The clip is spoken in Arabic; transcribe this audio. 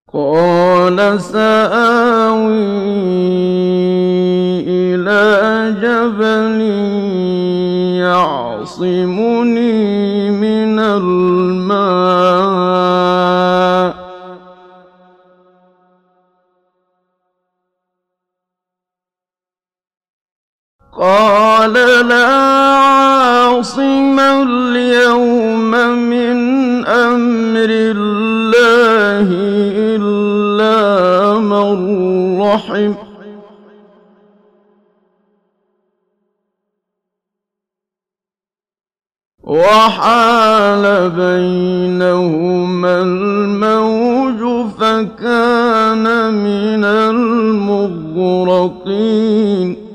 قال سآوي إلى جبل يعصمني من الماء قال لا عاصم اليوم من أمر الله إلا من رحم وحال بينهما الموج فكان من المغرقين